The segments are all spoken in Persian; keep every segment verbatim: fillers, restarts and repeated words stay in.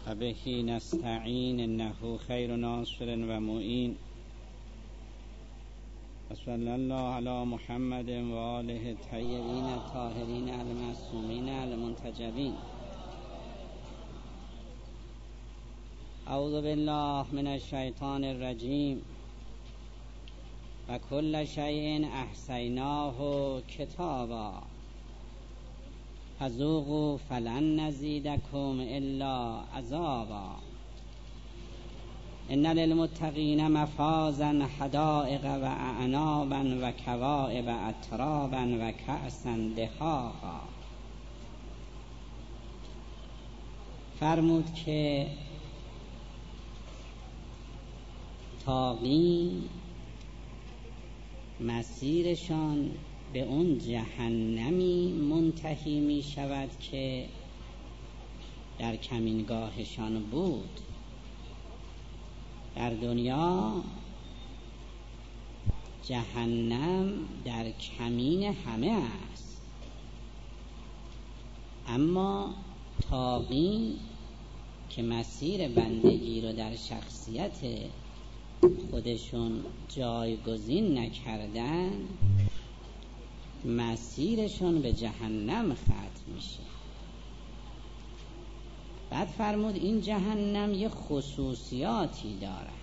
و بهی نستعین انه خیر ناصر و معین و صلی الله علی محمد و آله الطیبین الطاهرین المعصومین المنتجبین. اعوذ بالله من الشیطان الرجیم. و کل شیء احصیناه کتابا فذوقوا فلن نزیدکم الا عذابا. ان للمتقین مفازا حدائق و اعنابا و کواعب اترابا و کأسا دهاقا. فرمود که تاقین مسیرشان به اون جهنمی منتهی می شود که در کمینگاهشان بود. در دنیا جهنم در کمین همه است، اما تاقین که مسیر بندگی رو در شخصیت خودشون جایگزین نکردن، مسیرشون به جهنم ختم میشه. بعد فرمود این جهنم یه خصوصیاتی دارد.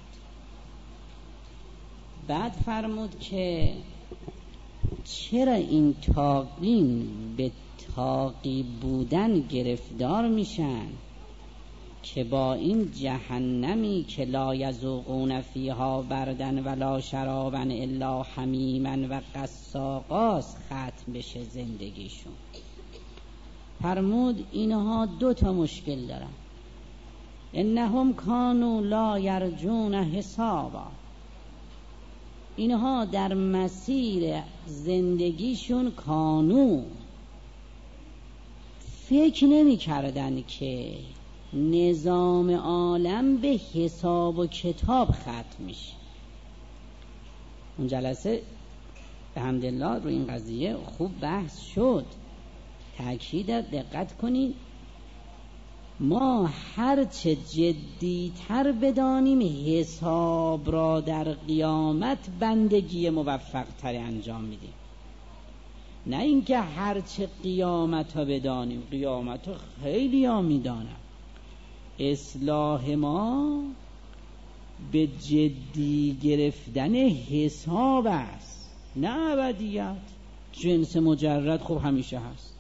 بعد فرمود که چرا این تاقین به تاقی بودن گرفتار میشن که با این جهنمی که لا یذوقون فیها بردن ولا شرابا الا حمیما و غساقا ختم بشه زندگیشون. فرمود اینها دو تا مشکل دارن. انهم کانوا لا یرجون حسابا. اینها در مسیر زندگیشون کانو فکر نمی کردن که نظام عالم به حساب و کتاب ختم میشه. اون جلسه الحمدلله رو این قضیه خوب بحث شد. تأکید دقت کنید، ما هرچه جدیتر بدانیم حساب را در قیامت بندگی موفق تر انجام میدیم، نه اینکه هرچه قیامت ها بدانیم. قیامت ها خیلی ها میدانم. اصلاح ما به جدی گرفتن حساب است، نه ابدیت. جنس مجرد خب همیشه هست.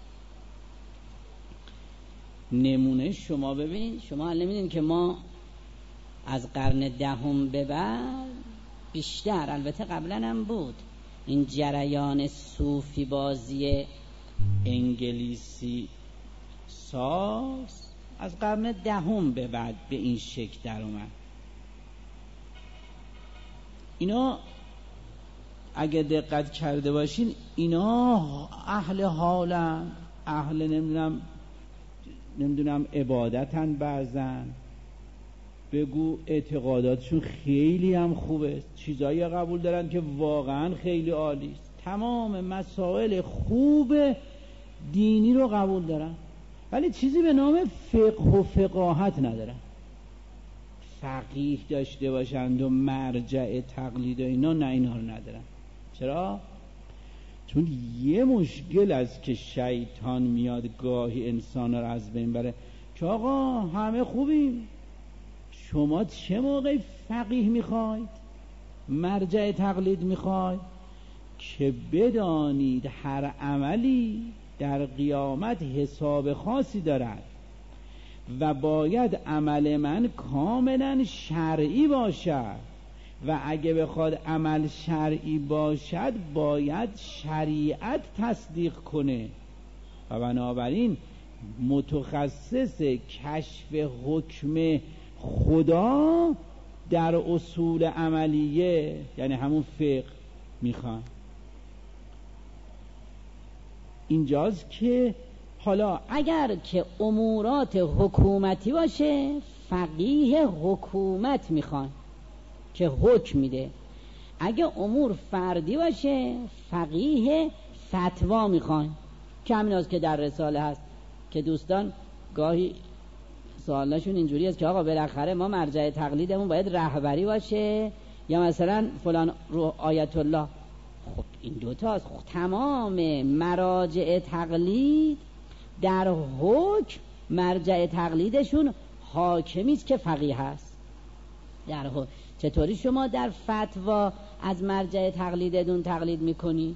نمونه شما ببینید، شما نمیدونید که ما از قرن دهم به بعد بیشتر، البته قبلا هم بود، این جریان صوفی بازی انگلیسی ساز از قرن دهم به بعد به این شکل در اومد. اینا اگه دقت کرده باشین اینا اهل حالن، اهل نمیدونم نمیدونم عبادتن، بعضن بگو اعتقاداتشون خیلی هم خوبه، چیزایی قبول دارن که واقعا خیلی عالی است، تمام مسائل خوب دینی رو قبول دارن، ولی چیزی به نام فقه و فقاهت ندارن. فقیه داشته باشند و مرجع تقلید و اینا، نه، اینا رو ندارن. چرا؟ چون یه مشکل است که شیطان میاد گاهی انسان رو از بین بره که آقا همه خوبیم، شما چه موقع فقیه میخواید، مرجع تقلید میخواید؟ که بدانید هر عملی در قیامت حساب خاصی دارد و باید عمل من کاملا شرعی باشد، و اگه بخواد عمل شرعی باشد باید شریعت تصدیق کنه، و بنابراین متخصص کشف حکم خدا در اصول عملیه، یعنی همون فقه میخوان. اینجاست که حالا اگر که امورات حکومتی باشه فقیه حکومت میخوان که حکم میده، اگه امور فردی باشه فقیه فتوا میخوان که همین هست که در رساله هست که دوستان گاهی سوالشون اینجوری است که آقا بالاخره ما مرجع تقلیدمون باید رهبری باشه یا مثلا فلان رو آیت الله. خب این دوتاست. خب تمام مراجع تقلید در حکم مرجع تقلیدشون حاکمی است که فقیه است. در حکم چطوری شما در فتوا از مرجع تقلیدتون تقلید میکنی؟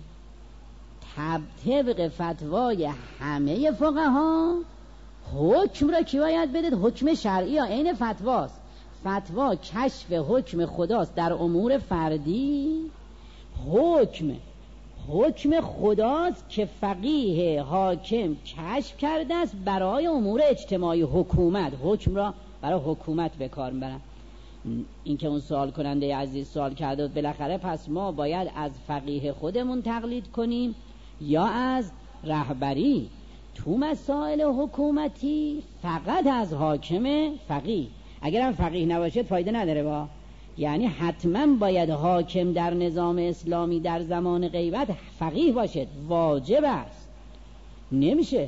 طبق فتوای همه فقها حکم را کی باید بدید؟ حکم شرعی ها عین فتواست. فتوا کشف حکم خداست در امور فردی. حکم حکم خداست که فقیه حاکم کشف کرده است برای امور اجتماعی حکومت. حکم را برای حکومت به کار میبرن. این که اون سوال کننده عزیز سوال کرده بالاخره پس ما باید از فقیه خودمون تقلید کنیم یا از رهبری؟ تو مسائل حکومتی فقط از حاکم فقیه. اگر هم فقیه نباشد فایده نداره. با یعنی حتما باید حاکم در نظام اسلامی در زمان غیبت فقیه باشد، واجب است. نمیشه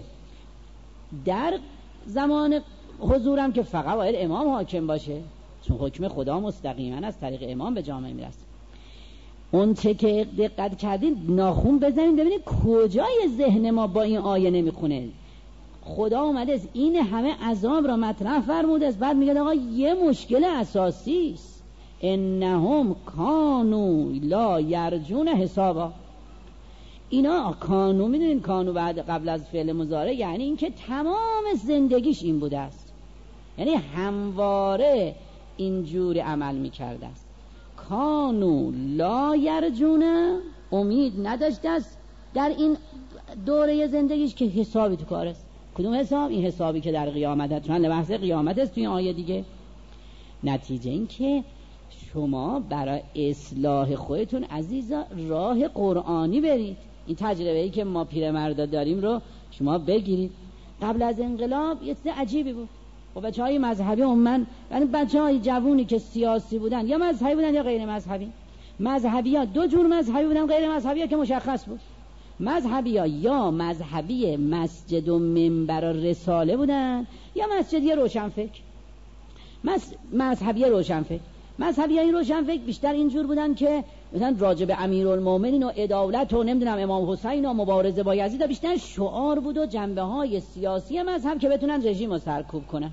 در زمان حضورم که فقط باید امام حاکم باشه، چون حکم خدا مستقیما از طریق امام به جامعه میرسه. اون چه که دقت کردین ناخون بزنید ببینید کجای ذهن ما با این آیه نمیخونه. خدا اومده است این همه عذاب را مطرح فرموده است، بعد میگه آقا یه مشکل اساسی است، انهم کانوا لا یرجون حسابا. اینا کانو، میدونین کانو بعد قبل از فعل مضارع یعنی این که تمام زندگیش این بوده است، یعنی همواره اینجور عمل میکرده است. کانو لا یرجون، امید نداشته است در این دوره زندگیش که حسابی تو کار است. کدوم حساب؟ این حسابی که در قیامت است، چون بحث قیامت است توی آیه دیگه. نتیجه این که شما برای اصلاح خودتون عزیزا راه قرآنی برید. این تجربه‌ای که ما پیرمردا داریم رو شما بگیرید. قبل از انقلاب یه چیز عجیبی بود. و بچهای مذهبی عموما، یعنی بچهای جوونی که سیاسی بودن یا مذهبی بودن یا غیر مذهبی. مذهبی‌ها دو جور مذهبی بودن، غیر مذهبی‌ها که مشخص بود. مذهبی‌ها یا مذهبی مسجد و منبر و رساله بودن یا مسجدی روشنفکر. مذهبی روشنفکر مذهبی این روشنفکر بیشتر اینجور بودن که مثلا راجب امیرالمومنین و عدالت و نمیدونم امام حسین و مبارزه با یزید، بیشتر شعار بود و جنبه های سیاسی مذهب که بتونن رژیم رو سرکوب کنن.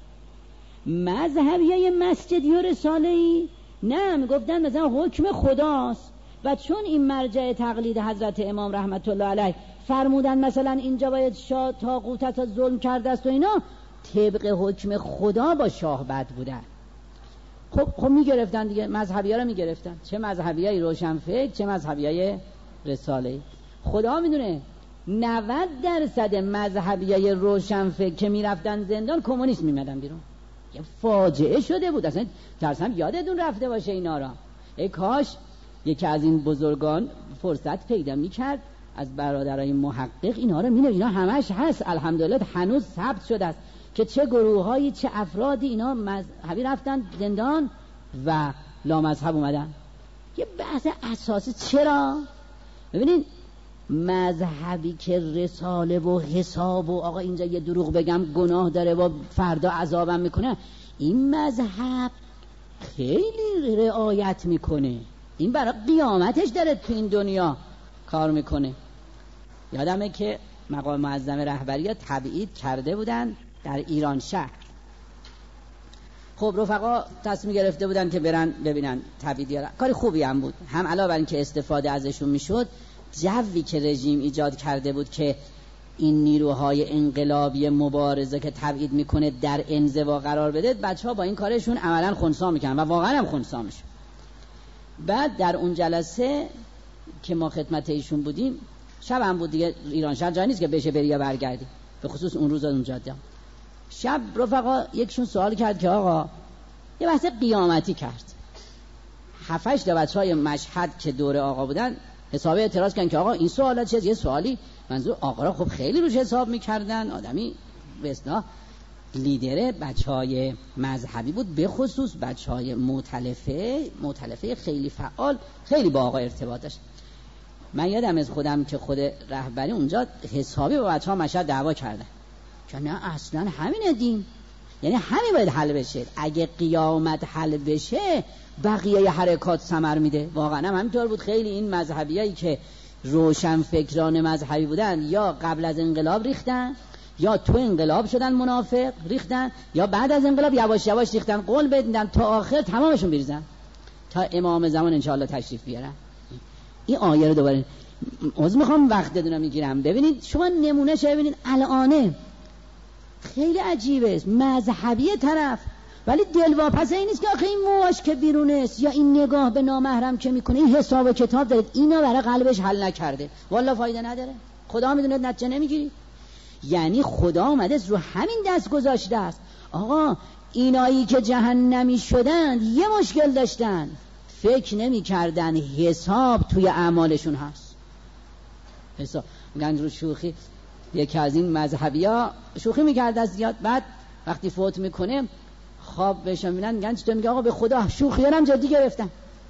مذهبی مسجدی و رساله‌ای نه، میگفتن مثلا حکم خداست و چون این مرجع تقلید حضرت امام رحمت الله علیه فرمودن مثلا اینجا باید شاه طاغوت تا ظلم کرده است و اینا، طبق حکم خدا با شاه بد بودن. خب خب میگرفتن دیگه، مذهبی ها رو میگرفتن، چه مذهبی های روشنفکر چه مذهبی های رساله. خدا میدونه نود درصد مذهبی های روشنفکر که میرفتن زندان کمونیست میمدن بیرون. یه فاجعه شده بود اصلا. ترسم یادتون رفته باشه اینا را. ای کاش یکی از این بزرگان فرصت پیدا میکرد از برادرای محقق اینا رو مینه. اینا همش هست الحمدلله، هنوز ثبت شده است که چه گروهایی چه افرادی اینا مذهبی رفتن زندان و لامذهب اومدن. یه بحث اساسی. چرا؟ ببینید مذهبی که رساله و حساب و آقا اینجا یه دروغ بگم گناه داره و فردا عذابم میکنه، این مذهب خیلی رعایت میکنه، این برای قیامتش داره تو این دنیا کار میکنه. یادمه که مقام معظم رهبری ها تبعید کرده بودن در ایران شهر. خب رفقا تصمیم گرفته بودن که برن ببینن تبعیدی ها. کاری خوبی هم بود، هم علاوه بر این که استفاده ازشون میشد، جوی که رژیم ایجاد کرده بود که این نیروهای انقلابی مبارزه که تبعید میکنه در انزوا قرار بده، بچه ها با این کارشون عملا خنثی میکنن و واقعا هم خنثی میشن. بعد در اون جلسه که ما خدمت ایشون بودیم، شب هم بود دیگه، ایران شهر جایی نیست که بشه بری یا برگردی، به خصوص اون روز اونجا دیدم. شب رفقا یکشون سوال کرد که آقا یه بحث قیامتی کرد. هفتش تا بچهای مشهد که دور آقا بودن حسابی اعتراض کردن که آقا این سوالا چیه؟ یه سوالی منظور آقا را خب خیلی روش حساب میکردن، آدمی به اصطلاح لیدر بچهای مذهبی بود، به خصوص بچهای مؤتلفه مؤتلفه خیلی فعال، خیلی با آقا ارتباط داشت. من یادم از خودم که خود رهبری اونجا حسابی با بچه‌ها مشهد دعوا کردن که نه اصلا همین دین، یعنی همین باید حل بشه. اگه قیامت حل بشه بقیه حرکات ثمر میده. واقعا هم همینطور بود. خیلی این مذهبیایی که روشن فکران مذهبی بودن یا قبل از انقلاب ریختن یا تو انقلاب شدن منافق ریختن یا بعد از انقلاب یواش یواش ریختن. قول بدیدن تا آخر تمامشون بریزن تا امام زمان انشاءالله تشریف بیارن. این آیه رو دوباره از میخوام وقت بدونم میگیرم. ببینید شما نمونه شو ببینید الانه خیلی عجیبه، مذهبی طرف ولی دلواپس این نیست که آخه این موهاش که بیرونه است یا این نگاه به نامحرم که میکنه این حساب و کتاب داره، اینا برای قلبش حل نکرده، والله فایده نداره، خدا میدونه نتیجه نمیگیری. یعنی خدا اومده رو همین دست گذاشته است. آقا اینایی که جهنمی شدن یه مشکل داشتن، فکر نمی کردن حساب توی اعمالشون هست. حساب میگن رو شوخی، یکی از این مذهبی ها شوخی میکرد از زیاد، بعد وقتی فوت میکنه خواب بهش میبینن میگن چطور؟ میگه آقا به خدا شوخی هم جدی گرفتم.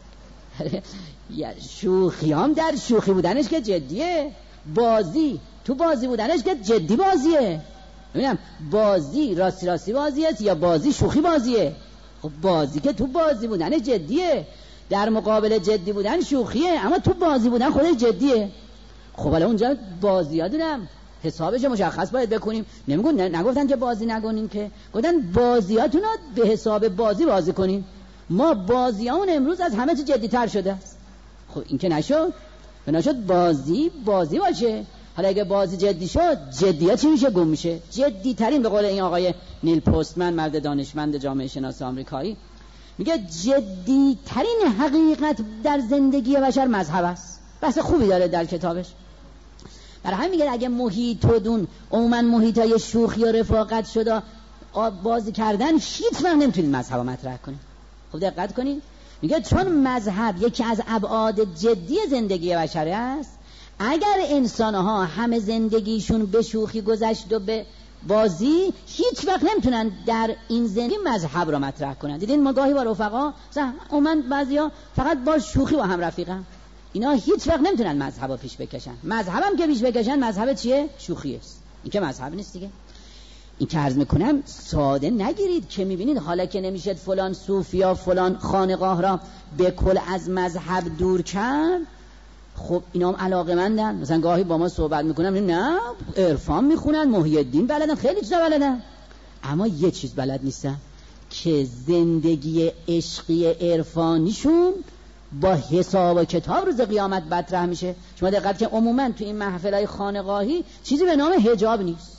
شوخی هم در شوخی بودنش که جدیه، بازی تو بازی بودنش که جدی بازیه. ببینم بازی راستی راستی بازیه یا بازی شوخی بازیه؟ خب بازی که تو بازی بودنش جدیه، در مقابل جدی بودن شوخیه، اما تو بازی بودن خودش جدیه. خب حالا اونجا بازی ها دونم حسابش مشخص باید بکنیم. نمیگن نگفتن که بازی نکنیم، که گفتن بازیاتون رو به حساب بازی بازی کنیم. ما بازیامون امروز از همه چی جدی‌تر شده است. خب این که نشد، نشد بازی بازی باشه. حالا اگه بازی جدی شد، جدیات چی میشه؟ گم میشه. جدی ترین به قول این آقای نیل پستمن، مرد دانشمند جامعه شناس آمریکایی، میگه جدی ترین حقیقت در زندگی بشر مذهب است. بحث خوبی داره در کتابش. برای همین میگه اگه محیط و دون عموما محیطای شوخی و رفاقت شده بازی کردن، هیچ وقت نمیتونید مذهب مطرح کنید. خب دقت کنید، میگه چون مذهب یکی از ابعاد جدی زندگی بشر است، اگر انسانها همه زندگیشون به شوخی گذشت و به بازی، هیچ وقت نمیتونن در این زندگی مذهب رو مطرح کنن. دیدین ما گاهی با رفقا عموما بعضیا فقط با شوخی با هم رفیقن، اینا هیچ وقت نمیتونن مذهب رو پیش بکشن. مذهب هم که پیش بکشن مذهب چیه؟ شوخی است. این که مذهب نیست دیگه. این که عرض میکنم ساده نگیرید که میبینید حالا که نمیشد فلان صوفیا فلان خانقاه را به کل از مذهب دور کرد، خب اینا هم علاقه‌مندن. مثلا گاهی با ما صحبت میکنن، نه عرفان میخونن، محی الدین بلدن، خیلی چیزا بلدن، اما یه چیز بلد نیستن که زندگی عشقی عرفانیشون با حساب و کتاب روز قیامت مطرح میشه. شما دقت که عموما تو این محفلای خانقاهی چیزی به نام حجاب نیست،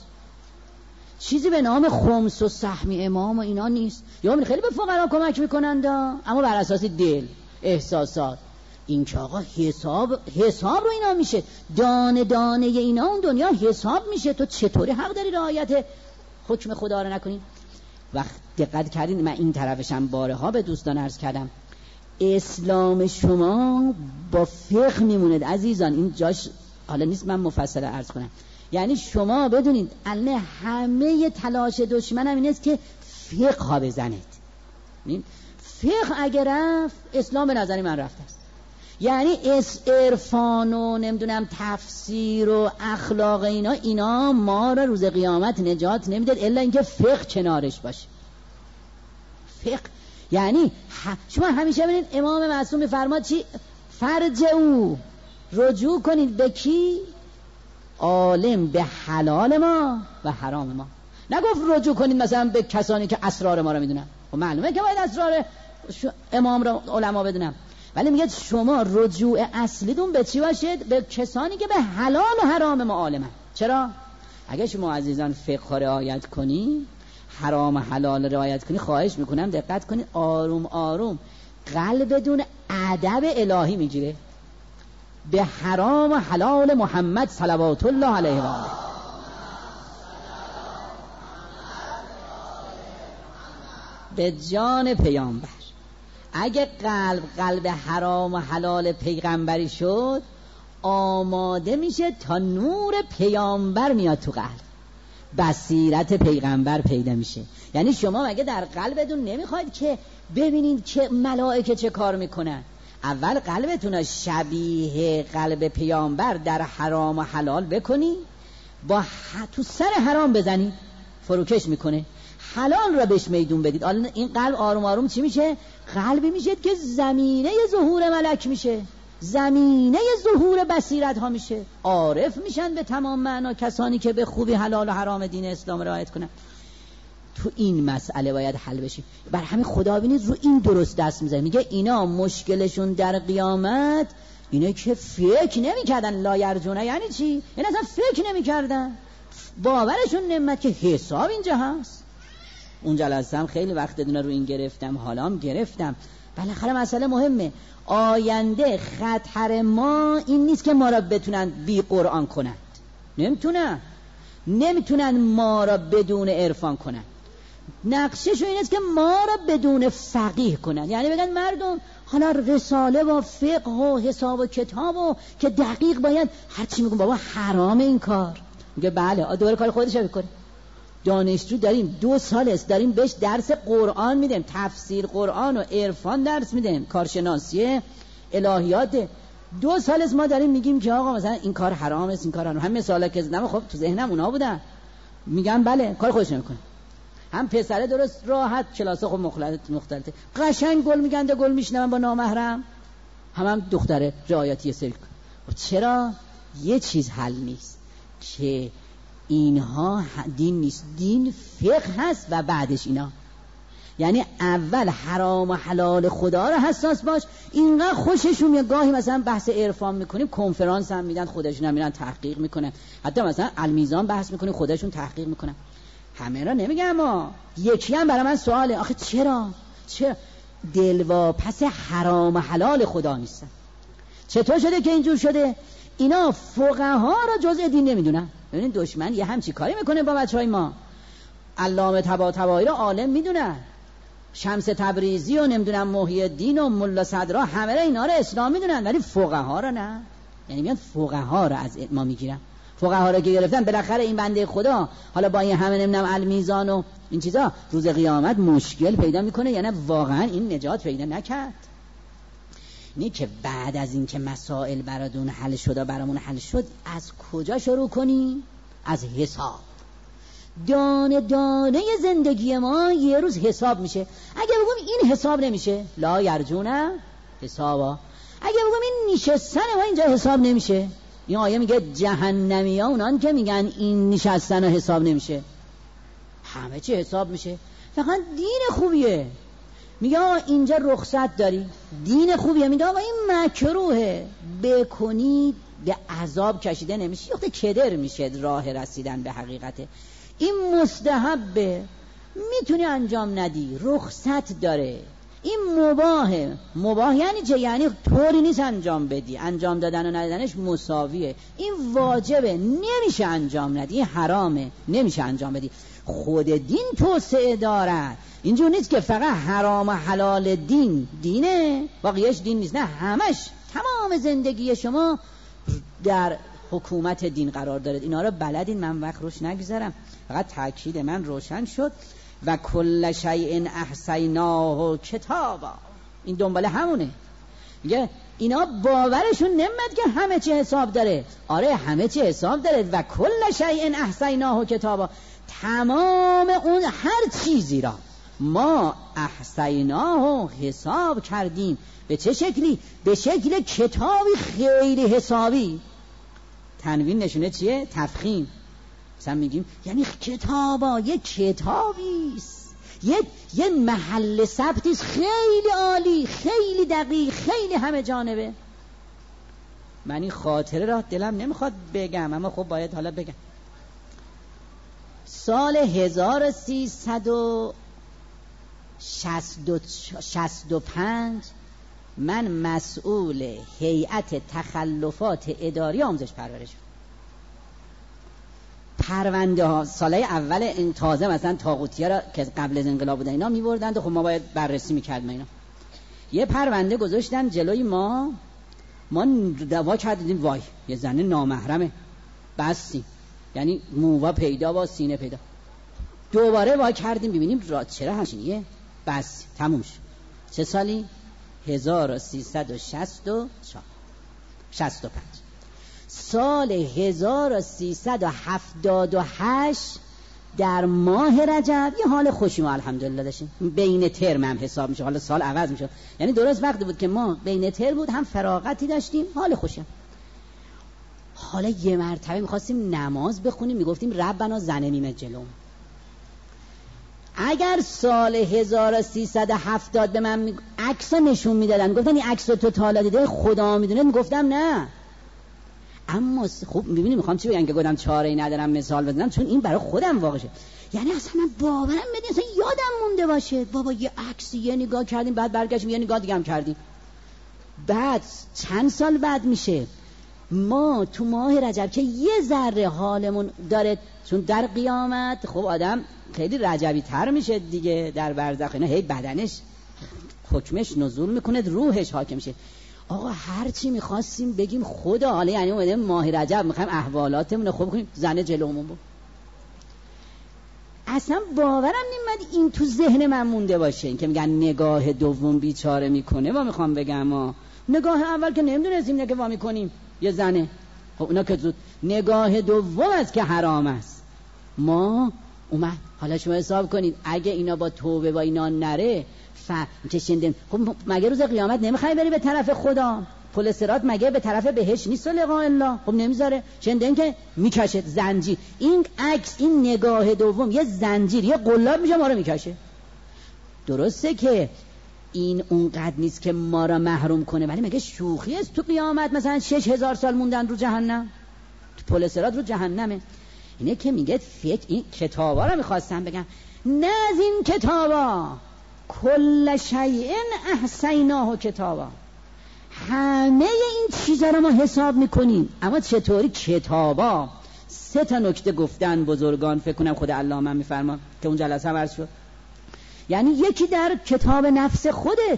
چیزی به نام خمس و سهم امام و اینا نیست. یا خیلی به فقرا کمک میکنند اما بر اساس دل، احساسات. این که آقا حساب حساب رو اینا میشه، دانه دانه اینا اون دنیا حساب میشه. تو چطوری حق داری رعایت حکم خدا رو نکنی؟ وقت دقت کردین، من این طرفشم باره ها به دوستان عرض کردم، اسلام شما با فقه میموند عزیزان. این جاش حالا نیست من مفصل عرض کنم. یعنی شما بدونید الان همه تلاش دشمن هم این است که فقه ها بزنید. فقه اگر رفت، اسلام به نظر من رفت است. یعنی عرفان و نمیدونم تفسیر و اخلاق اینا اینا ما را روز قیامت نجات نمیداد الا اینکه فقه کنارش باشه. فقه یعنی شما همیشه ببینید امام معصوم میفرماد چی؟ فرج او رجوع کنید به کی؟ عالم به حلال ما و حرام ما. نگفت رجوع کنید مثلا به کسانی که اسرار ما رو میدونن. خب معلومه که باید اسرار امام رو علما بدونن، ولی میگه شما رجوع اصلیتون به چی باشید؟ به کسانی که به حلال و حرام ما عالمن. چرا؟ اگه شما عزیزان فقه رعایت کنی، حرام و حلال رعایت کنی، خواهش میکنم دقت کنید، آروم آروم قلبتون ادب الهی میگیره به حرام و حلال محمد صلوات الله علیه و آله. به جان پیامبر. اگه قلب قلب حرام و حلال پیغمبری شد، آماده میشه تا نور پیامبر میاد تو قلب، بصیرت پیغمبر پیدا میشه. یعنی شما مگه در قلبتون نمیخواید که ببینید که ملائکه چه کار میکنن؟ اول قلبتون رو شبیه قلب پیامبر در حرام و حلال بکنی، با ح... تو سر حرام بزنی، فروکش میکنه. حلال را بهش میدون بدید. حالا این قلب آروم آروم چی میشه؟ قلبی میشه که زمینه ظهور ملک میشه، زمینه ظهور بصیرت ها میشه. عارف میشن به تمام معنا کسانی که به خوبی حلال و حرام دین اسلام رعایت کنن. تو این مسئله باید حل بشه. بر همین خدا بینید رو این درست دست میزنه، میگه اینا مشکلشون در قیامت اینه که فکر نمیکردن لا یرجونه. یعنی چی؟ یعنی اصلا فکر نمیکردن، باورشون نعمت که حساب اینجا هست. اون جلسه هم خیلی وقت دونه رو این گرفتم، حالا هم گرفتم. بالاخره مسئله مهمه. آینده خطر ما این نیست که ما را بتونن بی قرآن کنند، نمیتونن نمیتونن ما را بدون عرفان کنند. نقششون این است که ما را بدون فقیه کنند. یعنی بگن مردم حالا رساله و فقه و حساب و کتاب و که دقیق باید هر چی میگن بابا حرام این کار. میگه بله دوره کار خودش رو بکنه. دانشجو داریم دو سال است داریم بهش درس قرآن میدیم، تفسیر قرآن و عرفان درس میدیم، کارشناسی الهیات. دو سال است ما داریم میگیم که آقا مثلا این کار حرام است، این کار حرام. هم مثالا که زدم خب تو ذهنم اونا بودن، میگم بله کار خودش میکنه. هم پسره درست راحت کلاس خب مختلط مختلطه قشنگ گل میگنده گل میشنون با نامحرم، هم هم دختره رعایتی سلک. چرا یه چیز حل نیست که اینها دین نیست، دین فقه هست و بعدش اینا. یعنی اول حرام و حلال خدا رو حساس باش. اینقدر خوششون میاد گاهی مثلا بحث عرفان میکنیم کنفرانس هم میدن، خودشون هم میرن تحقیق میکنن، حتی مثلا المیزان بحث میکنیم خودشون تحقیق میکنن. همه را نمیگم اما یکی هم برای من سواله آخه چرا چرا دلواپس حرام و حلال خدا نیستن؟ چطور شده که اینجور شده؟ اینا فقها را جزء دین نمیدونن. ببینید دشمن یه همچی کاری میکنه با بچهای ما. علامه طباطبایی را عالم میدونن، شمس تبریزی و نمیدونم محی الدین و ملا صدرا همه را اینا را اسلام میدونن، ولی فقها را نه. یعنی میان فقها را از ما میگیرن. فقها را که گرفتن بالاخره این بنده خدا حالا با این همه نمیدونم المیزان و این چیزا روز قیامت مشکل پیدا میکنه. یعنی واقعا این نجات پیدا نکرد. نه که بعد از این که مسائل براتون حل شد برامون حل شد از کجا شروع کنیم؟ از حساب. دانه دانه زندگی ما یه روز حساب میشه. اگه بگم این حساب نمیشه لا یرجونه حسابا، اگه بگم این نشستن ما اینجا حساب نمیشه، این آیه میگه جهنمی ها اونان که میگن این نشستن حساب نمیشه، همه چی حساب میشه. فقط دین خوبیه میگه اینجا رخصت داری، دین خوبیه میگه آقا این مکروهه بکنید به عذاب کشیده نمیشه، یخته کدر میشه راه رسیدن به حقیقته. این مستحبه میتونی انجام ندی، رخصت داره. این مباهه. مباه یعنی چه؟ یعنی طوری نیست انجام بدی، انجام دادن و ندادنش مساویه. این واجبه نمیشه انجام ندی، این حرامه نمیشه انجام بدی. خود دین توسعه دارد، اینجور نیست که فقط حرام و حلال دین دینه باقیش دین نیست، نه همش تمام زندگی شما در حکومت دین قرار دارد. اینا رو بلدین، من وقت روش نگذارم، فقط تاکید من روشن شد. و کل شیء احصیناه کتابا، این دنباله همونه. میگه اینا باورشون نمیاد که همه چی حساب داره. آره همه چی حساب داره. و کل شیء احصیناه کتابا، تمام اون هر چیزی را ما احصیناه حساب کردیم. به چه شکلی؟ به شکل کتابی خیلی حسابی. تنوین نشونه چیه؟ تفخیم. مثلا میگیم یعنی کتابا یه کتابیست، یه یه محل ثبتیست خیلی عالی، خیلی دقیق، خیلی همه جانبه. من این خاطره را دلم نمیخواد بگم اما خب باید حالا بگم. سال هزار و سیصد و شصت و پنج من مسئول هیئت تخلفات اداری آموزش پرورش شدم. پرونده ها سالهای اول این تازه مثلا طاغوتی‌ها را که قبل از انقلاب بودن اینا می‌بردند و خب ما باید بررسی می‌کردیم اینا. یه پرونده گذاشتن جلوی ما، ما دعوا کردیم وای یه زن نامحرمه، بستیم، یعنی مووا پیدا با سینه پیدا. دوباره وای کردیم ببینیم را چرا همچینیه، بس تموم شد. چه سالی؟ هزار و سیصد و شصت و چهار شصت و پنج. سال هزار و سیصد و هفتاد و هشت در ماه رجب یه حال خوشی ما الحمدلله داشتیم، بین ترم هم حساب میشه، حالا سال عوض میشه، یعنی درست وقتی بود که ما بین ترم بود، هم فراغتی داشتیم، حال خوشی هم. حالا یه مرتبه میخواستیم نماز بخونیم، میگفتیم ربنا ظنمیم جلوم. اگر سال هزار و سیصد و هفتاد به من عکس نشون میدادن، گفتن این عکس رو تو تا حالا دیده، خدا میدونه، میگفتم نه. اما خوب میبینی میخوام چی بگم که گفتم چاره‌ای ندارم مثال بزنم، چون این برای خودم واقعه. یعنی اصلا من باورم نمیاد اصلا یادم مونده باشه بابا یه عکسی یه نگاه کردیم، بعد برگشتیم یه نگاه دیگه هم کردیم. بعد چند سال بعد میشه ما تو ماه رجب که یه ذره حالمون داره، چون در قیامت خب آدم خیلی رجبی تر میشه دیگه، در برزخ اینا هی بدنش حکمش نزول میکنه، روحش حاکم میشه. آقا هر چی میخواستیم بگیم خدا، حالا یعنی اومده ماه رجب میخوایم احوالاتمون رو خوب کنیم، زنه جلومون بود. اصلا باورم نمیاد این تو ذهن من مونده باشه. این که میگن نگاه دوم بیچاره میکنه، ما میخوام بگم ما نگاه اول که نمیدونستیم نه که وا میکنیم یه زنه، خب اونا که زود. نگاه دوم است که حرام است. ما اومد حالا شما حساب کنید اگه اینا با توبه با اینا نره ف چشندن، خب مگه روز قیامت نمیخوای بری به طرف خدا؟ پل صراط مگه به طرف بهشت نیست لقاء الله؟ خب نمیذاره، شندن که میکشه زنجیر. این عکس، این نگاه دوم یه زنجیر، یه قلاب میشه ما رو میکشه. درسته که این اونقدر نیست که ما را محروم کنه، ولی مگه شوخی است تو قیامت مثلا شش هزار سال موندن رو جهنم؟ تو پل صراط رو جهنمه. اینه که میگه فکر این کتابا رو میخواستم بگم، نه از این کتابا کل شیء احصیناه کتابا، همه این چیزا رو ما حساب میکنیم. اما چطوری کتابا؟ سه تا نکته گفتن بزرگان، فکر کنم خود علامه میفرما که اون جلسه هم عرض شد. یعنی یکی در کتاب نفس خودت،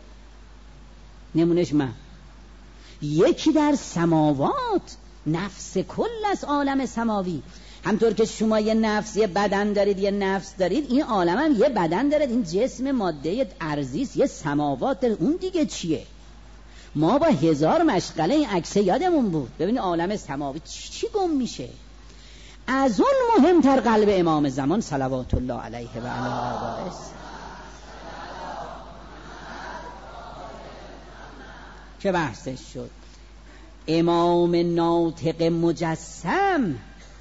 نمونش من، یکی در سماوات، نفس کل از عالم سماوی. همطور که شما یه نفس، یه بدن دارید، یه نفس دارید، این عالم هم یه بدن دارید، این جسم ماده ارضیست، یه سماوات دارید. اون دیگه چیه؟ ما با هزار مشغله این عکسه یادمون بود. ببینید عالم سماوی چی, چی گم میشه. از اون مهمتر قلب امام زمان صلوات الله علیه و علی آبائه. چه بحثش شد؟ امام ناطق مجسم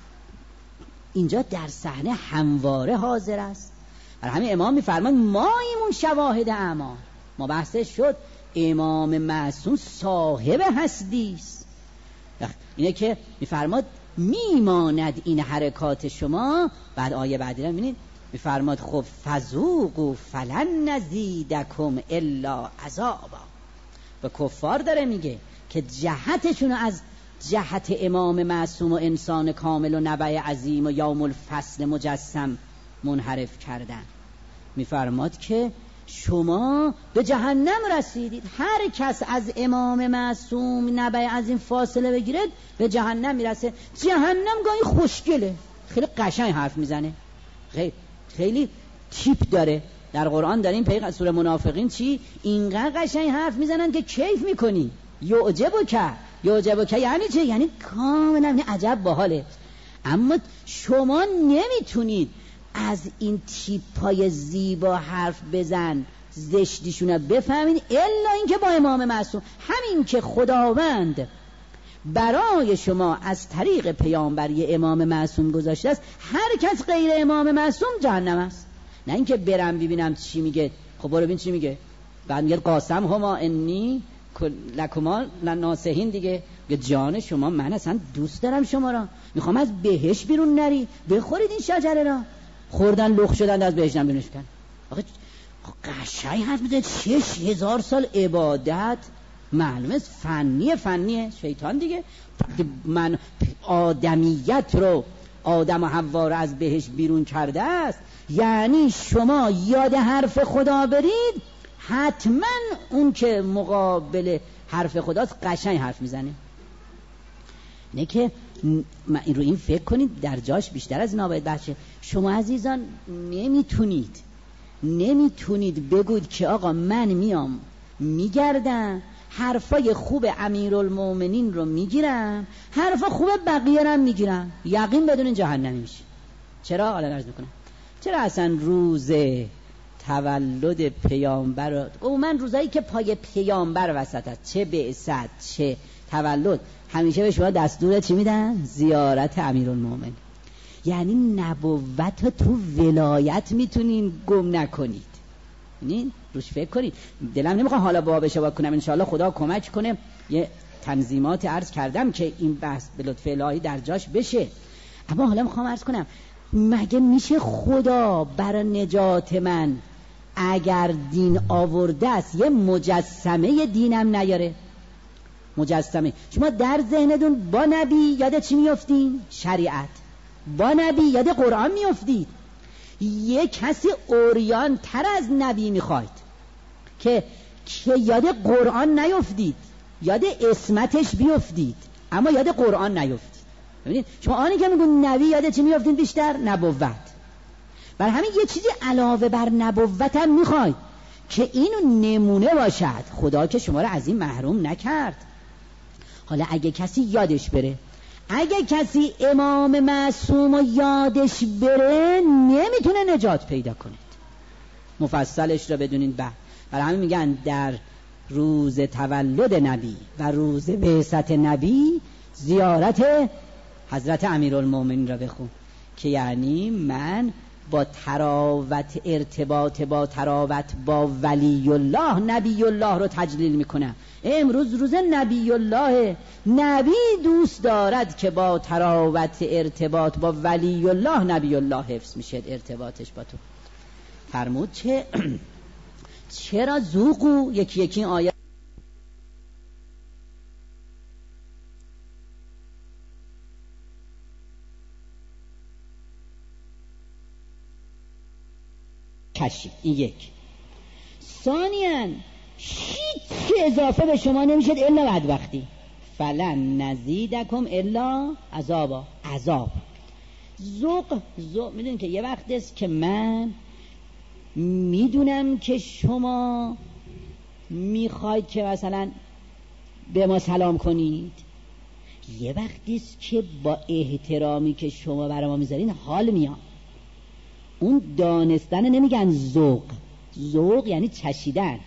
اینجا در صحنه همواره حاضر است. برای همین امام میفرمان ما ایمون شواهد اعمال. ما بحثش شد امام معصوم صاحب هستی است. اینه که میفرماد میماند این حرکات شما. بعد آیه بعدی رو میبینید میفرماد خب فذوقوا فلن نزیدکم الا عذابا. به کفار داره میگه که جهتشون از جهت امام معصوم و انسان کامل و نبع عظیم و یوم الفصل مجسم منحرف کردن. میفرماد که شما به جهنم رسیدید. هر کس از امام معصوم نبع عظیم فاصله بگیرد به جهنم میرسه. جهنم گاهی خوشگله، خیلی قشنگ حرف میزنه، خیلی خیلی تیپ داره. در قرآن داریم پیغمبر سوره منافقین چی اینقدر قشنگ حرف میزنن که کیف میکنی. یعجبو که یعجبو که یعنی چه؟ یعنی کاملا عجب باحاله. اما شما نمیتونید از این تیپای زیبا حرف بزن زشتیشون رو بفهمید الا اینکه با امام معصوم. همین که خداوند برای شما از طریق پیامبری امام معصوم گذاشته است، هر کس غیر امام معصوم جهنم است. نه اینکه برم ببینم چی میگه. خب برو ببین چی میگه. بعد میگه قاسم هما انی لکما لناسحین دیگه. به جان شما من اصلا دوست دارم شما را، میخوام از بهش بیرون نری. بخورید این شجره را. خوردن لخ شدن از بهش بیرونش کن. آقا قشنگ حرف میزنه. شش هزار سال عبادت معلومه فنیه فنیه شیطان دیگه. من آدمیت رو، آدم و حوا رو از بهش بیرون کرده است. یعنی شما یاد حرف خدا برید، حتما اون که مقابل حرف خداست قشنگ حرف میزنه. نه که من رو این فکر کنید در جاش بیشتر از اینا باید بچه. شما عزیزان نمیتونید نمیتونید بگوید که آقا من میام میگردم حرفای خوب امیرالمومنین رو میگیرم، حرفا خوب بقیه رو میگیرم، یقین بدون جهنمی میشه. چرا؟ حالا عرض میکنم چرا اصلا روز تولد پیامبر او من روزایی که پای پیامبر وسط است، چه بعثت چه تولد، همیشه به شما دستور چی میدن؟ زیارت امیرالمومنین. یعنی نبوت تو ولایت میتونین گم نکنید. یعنی روش فکر کنید. دلم نمیخواد حالا بابش وا کنم، انشاءالله خدا کمک کنه یه تنظیمات عرض کردم که این بحث به لطف الهی در جاش بشه. اما حالا میخوام عرض کنم مگه میشه خدا برای نجات من اگر دین آورده است یه مجسمه دینم نیاره؟ مجسمه شما در ذهنتون با نبی یاد چی میافتین؟ شریعت. با نبی یاد قرآن میافتید. یه کسی اوریان تر از نبی میخواید که که یاد قرآن نیافتید، یاد اسمتش بیافتید اما یاد قرآن نیافتید. ببینید شما آنی که میگون نبی یاد چی میافتین بیشتر؟ نبوت. بر همین یه چیزی علاوه بر نبوت هم میخواید که اینو نمونه باشد. خدا که شما رو از این محروم نکرد. حالا اگه کسی یادش بره، اگه کسی امام معصوم و یادش بره نمیتونه نجات پیدا کنید. مفصلش رو بدونید. بعد برای همین میگن در روز تولد نبی و روز بعثت نبی زیارت حضرت امیرالمومنین را بخون، که یعنی من با تراوت ارتباط با تراوت با ولی الله نبی الله رو تجلیل میکنم. امروز روز نبی الله، نبی دوست دارد که با تراوت ارتباط با ولی الله نبی الله حفظ میشه ارتباطش با تو. فرمود چه چرا ذوقو یکی یکی آیه کشید. این یک. ثانیاً هیچ اضافه به شما نمیشد الا بدبختی. فلن نزیدکم الا عذابا. عذاب ذوق ذوق میدونید که یه وقت است که من میدونم که شما میخواید که مثلا به ما سلام کنید، یه وقتی است که با احترامی که شما برای ما میذارین حال میاد. اون دانستن نمیگن ذوق. ذوق یعنی چشیدن،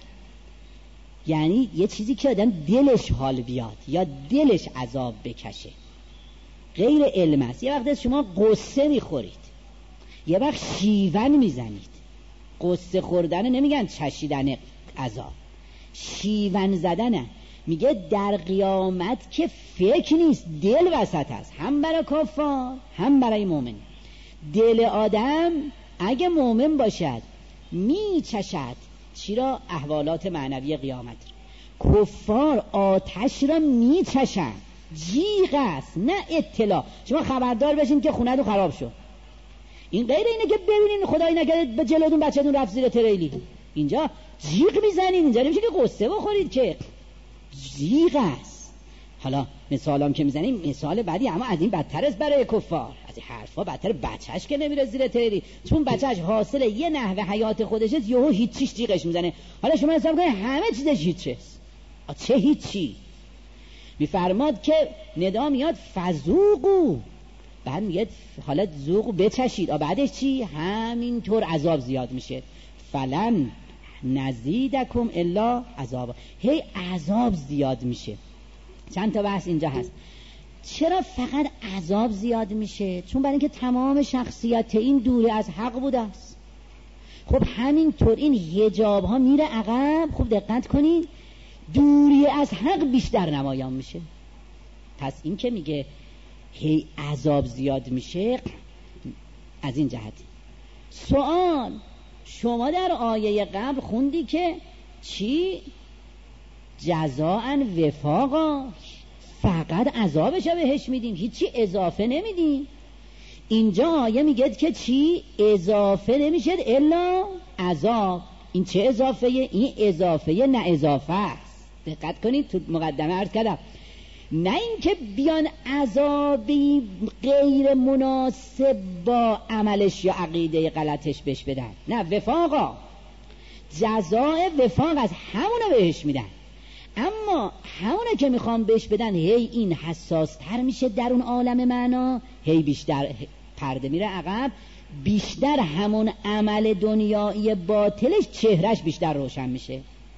یعنی یه چیزی که آدم دلش حال بیاد یا دلش عذاب بکشه. غیر علم است. یه وقت شما قصه میخورید، یه وقت شیون میزنید. قصه خوردن نمیگن چشیدن عذاب، شیون زدنه. میگه در قیامت که فکر نیست، دل وسط است، هم برای کفار هم برای مومن. دل آدم اگه مومن باشد میچشد چی را؟ احوالات معنوی قیامت. کفار آتش را میچشن، جیغ است نه اطلاع. شما خبردار بشین که خونه تو خراب شد. این غیر اینه که ببینین خدای نکرده به جلوتون بچه‌تون رفت زیر تریلی، اینجا جیغ میزنید. اینجا نمیشه که قصه بخورید که جیغ است. حالا مثالام که میزنیم مثال بعدی اما از این بدتر است برای کفار. از این حرفا بدتر بچهش که نمیره زیر تریلی، چون بچهش حاصل یه نحوه حیات خودشه، یهو هیچیش جیغش میزنه. حالا شما حساب کنید همه چیزش هیچه. چه هیچی؟ میفرماد که ندا میاد فذوقو، بعد میگه حالا ذوق بچشید. بعدش چی؟ همینطور عذاب زیاد میشه. فلن نزیدکم الا عذابا. هی عذاب زیاد میشه. چند تا بحث اینجا هست. چرا فقط عذاب زیاد میشه؟ چون برای اینکه تمام شخصیت این دوری از حق بوده است. خب همینطور این حجاب ها میره عقب. خوب دقت کنید، دوری از حق بیشتر نمایان میشه. پس این که میگه هی عذاب زیاد میشه از این جهت. سوال، شما در آیه قبل خوندی که چی؟ جزاء وفاقا، فقط عذابش رو بهش میدیم، هیچی اضافه نمیدیم. اینجا آیه میگه که چی؟ اضافه نمیشه الا عذاب. این چه اضافه؟ این اضافه نه اضافه است. دقت کنید تو مقدمه عرض کردم، نه اینکه بیان عذابی غیر مناسب با عملش یا عقیده غلطش بهش بدن، نه، وفاقا جزاء وفاق از همونو بهش میدن. اما همونه که میخوام بهش بدن هی این حساس تر میشه در اون عالم معنا، هی بیشتر پرده میره عقب، بیشتر همون عمل دنیایی باطلش چهرش بیشتر روشن میشه.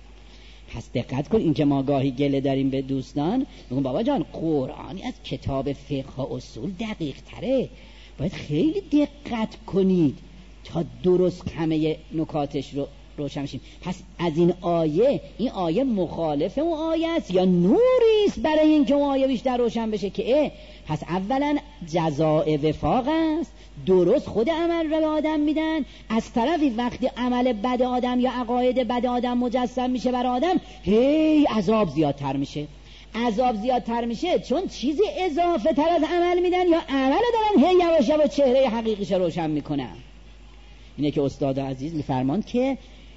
پس دقت کن، این که ما گاهی گله داریم به دوستان، میگم بابا جان قرآنی از کتاب فقه و اصول دقیق تره، باید خیلی دقت کنید تا درست همه نکاتش رو روشن شیم. پس از این آیه، این آیه مخالف اون آیه است یا نوری است برای اینکه اون آیه بیشتر روشن بشه که اه پس اولا جزاء وفاق است، درست خود عمل رو به آدم میدن، از طرفی وقتی عمل بد آدم یا عقاید بد آدم مجسم میشه بر آدم، هی عذاب زیادتر میشه. عذاب زیادتر میشه چون چیزی اضافه تر از عمل میدن یا عمل دارن هی یواش یواش چهره حقیقیش روشن میکنن. اینه که استاد عزیز میفرمان که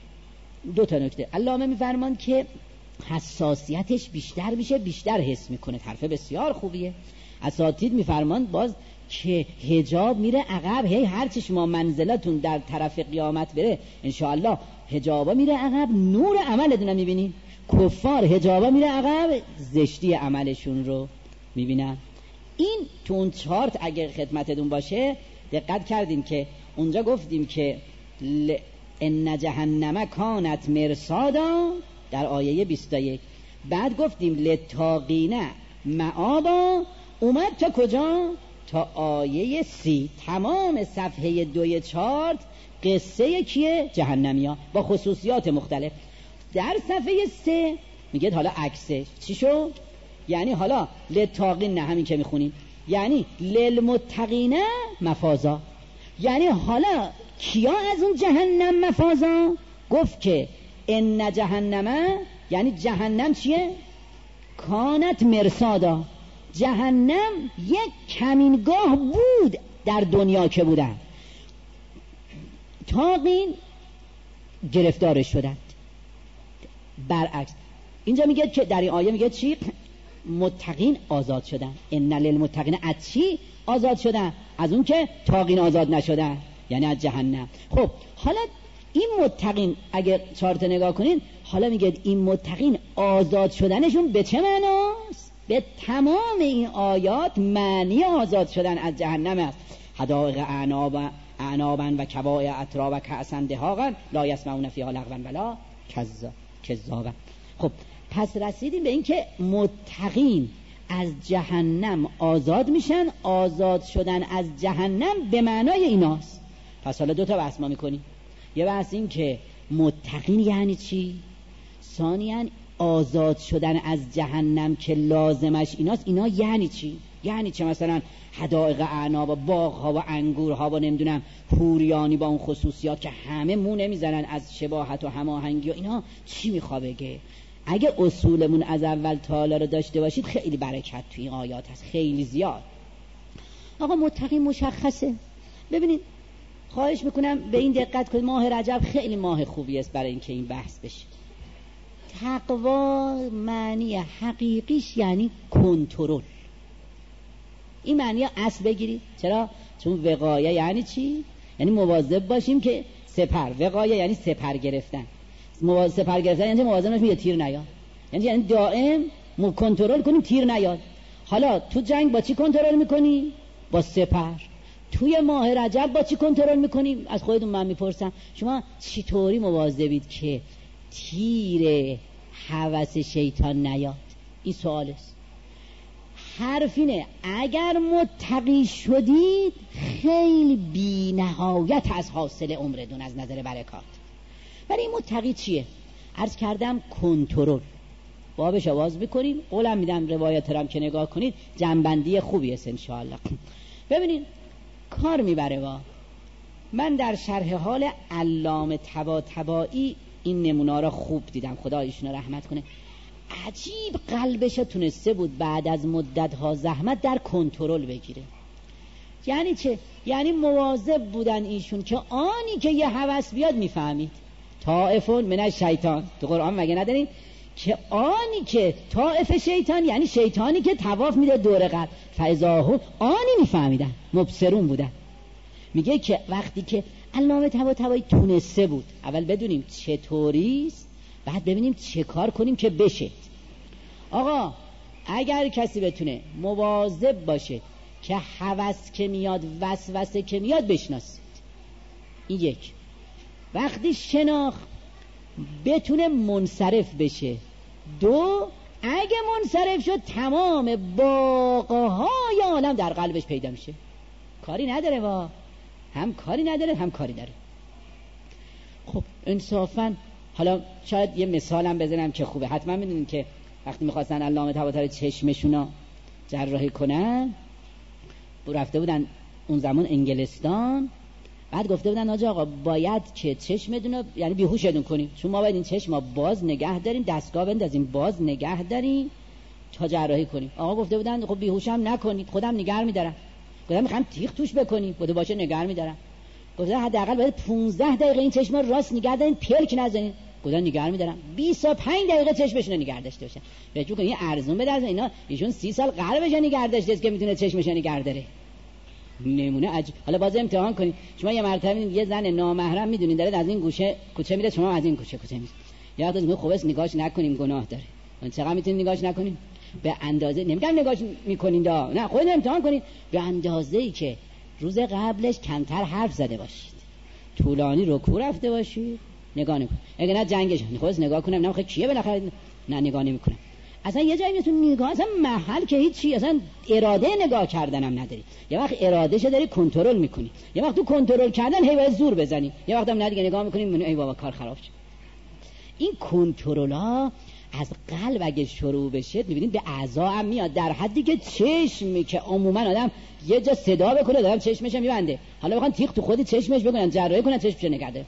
دو تا نکته، علامه میفرمان که حساسیتش بیشتر میشه، بیشتر حس میکنه. حرف بسیار خوبیه. اساتید میفرمان باز که حجاب میره عقب، هی هرچی شما منزلتون در طرف قیامت بره انشاءالله حجابا میره عقب، نور عملتون رو میبینین. کفار حجابا میره عقب، زشتی عملشون رو میبینن. این تو اون چارت اگر خدمتتون باشه دقت کردیم که اونجا گفتیم که ل... ان جهنم کانت مرصادا در آیه بیست و یک، بعد گفتیم للطاغین مآبا، اومد تا کجا؟ تا آیه سی. تمام صفحه دوی چارت قصه کیه؟ جهنمیا با خصوصیات مختلف. در صفحه سه میگه حالا عکسش چی شد؟ یعنی حالا للطاغین، نه همین که میخونیم، یعنی للمتقین مفازا، یعنی حالا کیا از اون جهنم مفازا؟ گفت که ان جهنم، یعنی جهنم چیه؟ کانت مرصادا، جهنم یک کمینگاه بود در دنیا که بودن، طاغین گرفتارش شدند. برعکس اینجا میگه که در این آیه میگه چی؟ متقین آزاد شدن. ان للمتقین از چی آزاد شدن؟ از اون که طاغین آزاد نشدن، یعنی از جهنم. خب حالا این متقین اگر چارت نگاه کنین، حالا میگه این متقین آزاد شدنشون به چه معناست؟ به تمام این آیات معنی آزاد شدن از جهنم است. حدائق اعنابا اعنابا و کواع اترا و کأسا دهاقا لا یسمعون فیها لغوا ولا کذابا. خب پس رسیدیم به این که متقین از جهنم آزاد میشن. آزاد شدن از جهنم به معنای ایناست. پس حالا دو تا بحث ما میکنیم. یه بحث این که متقین یعنی چی، ثانیاً آزاد شدن از جهنم که لازمش ایناست، اینا یعنی چی؟ یعنی چه مثلا حدائق اعناب و باغ‌ها و انگورها و نمیدونم حوریانی با اون خصوصیات که همه مو نمیزنن از شباهت و هماهنگی و اینا، چی میخواد بگه؟ اگه اصولمون از اول تا حالا رو داشته باشید خیلی برکت توی این آیات هست، خیلی زیاد. آقا متقی مشخصه. ببینید خواهش میکنم به این دقت کنید، ماه رجب خیلی ماه خوبی است برای اینکه این بحث بشه. تقوا معنی حقیقیش یعنی کنترل. این معنی اصل بگیرید. چرا؟ چون وقایه یعنی چی؟ یعنی مواظب باشیم که سپر، وقایه یعنی سپر گرفتن. مواظب سپر گرفتن یعنی مواظب باشیم تیر نیاد. یعنی یعنی دائم مو کنترل کنیم تیر نیاد. حالا تو جنگ با چی کنترل میکنی؟ با سپر. توی ماه رجب با چی کنترل میکنیم؟ از خودتون من میپرسم شما چطوری مواظبید که تیر هوس شیطان نیاد؟ این سوال است. حرف اینه اگر متقی شدید خیلی بی نهایت از حاصل عمرتون از نظر برکات. ولی این متقی چیه؟ عرض کردم کنترل. بابش آواز بکنیم، قولم میدم روایت رم که نگاه کنید جنبندی خوبی است انشاءالله. ببینید کار میبره وا. من در شرح حال علامه طباطبایی این نمونه را خوب دیدم، خدا ایشون رحمت کنه. عجیب قلبش تونسته بود بعد از مدت‌ها زحمت در کنترل بگیره. یعنی چه؟ یعنی مواظب بودن ایشون که آنی که یه هوس بیاد میفهمید. طائفون من الشیطان، تو قرآن مگه نداریم که آنی که طائف شیطان یعنی شیطانی که طواف میده دور قلب، فاذا آنی میفهمیدن، مبصرون بودن. میگه که وقتی که علامه طباطبایی تونسته بود اول بدونیم چطوریست، بعد ببینیم چه کار کنیم که بشه. آقا اگر کسی بتونه مواظب باشه که هوس که میاد وسوسه که میاد بشناسید. این یک. وقتی شناخت بتونه منصرف بشه. دو، اگه منصرف شد تمام باقاهای عالم در قلبش پیدا میشه. کاری نداره وا، هم کاری نداره هم کاری داره. خب انصافا حالا شاید یه مثالم بزنم که خوبه. حتما میدونین که وقتی میخواستن علامه طباطبایی چشمشونو جراحی کنن، رفته بودن اون زمان انگلستان، بعد گفته بودن آجا آقا باید که چشمتون یعنی بیهوشتون کنیم، چون ما باید این چشم باز نگه داریم، دستگاه بندازیم باز نگه داریم تا جراحی کنیم. آقا گفته بودن خب بیهوشم نکنید، خودم نگه می‌دارم. گفتم میخوام تیغ توش بکنیم، بوده باشه نگه می‌دارم. گفتم حداقل باید پانزده دقیقه این چشم رو راست نگه دارین، پلک نزنین. گفتم نگه می‌دارم. بیست و پنج دقیقه چشمشون رو نگه داشته باشن. فکر کنید این ارزون بده از اینا، ایشون سی سال قلبش نگه داشته که میتونه چشمش نگه داره. نمونه عجب. حالا باز امتحان کنید. شما یه مرتبه می‌بینید یه زن نامحرم میدونید داره از این گوشه کوچه میره، شما از این گوشه کوچه میرید. یا وقتی میگه خب اس نگاهش نکنیم گناه داره. من چقدر میتونید نگاهش نکنید؟ به اندازه، نمیگم نگاهش میکنین دا، نه خودتون امتحان کنید. به اندازه‌ای که روز قبلش کمتر حرف زده باشید، طولانی رکوع رفته باشید، نگاه نکنید. اگه نه جنگش خودت نگاه کنم، نه خب کیه بالاخره، نه نگاه نمیکنم. اصلا یه جایی میتون نگاه، اصلا محل که هیچی، اصلا اراده نگاه کردنم نداری. یه وقت ارادهشو داری کنترل میکنی، یه وقت تو کنترل کردن هی باید زور بزنی، یه وقت هم نه دیگه نگاه میکنی ای بابا کار خراب شد. این کنترل‌ها از قلب اگه شروع بشه میبینید به اعضا هم میاد، در حدی که چشمی که عموما آدم یه جا صدا بکنه دارم چشمش میبنده، حالا بخوان تیغ تو خودی چشمش بکنن، جراحی کنن چشمش نگرده.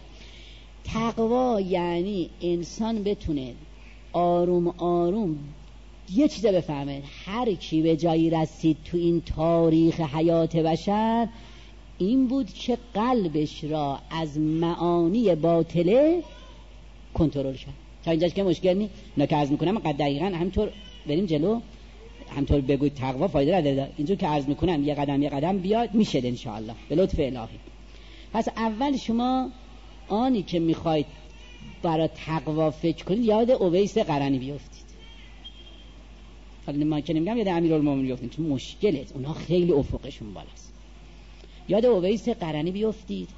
تقوا یعنی انسان بتونه آروم آروم یه چیزا بفهمه. هر کی به جایی رسید تو این تاریخ حیات بشر این بود که قلبش را از معانی باطله کنترل شد. تا اینجاش که مشکل نیست. اینا که عرض میکنم قد دقیقاً همینطور بریم جلو، همینطور بگوید تقوا فایده نداره. اینجور که عرض میکنم یه قدم یه قدم بیاد میشه ان شاء الله به لطف الهی. پس اول شما آنی که میخواید برای تقوا فکر کنید یاد اویس قرنی بیافتید. حالا ما که نمیگم یاد امیرالمومنین بیافتید چون مشکله، اونها خیلی افقشون بالاست. یاد اویس قرنی بیافتید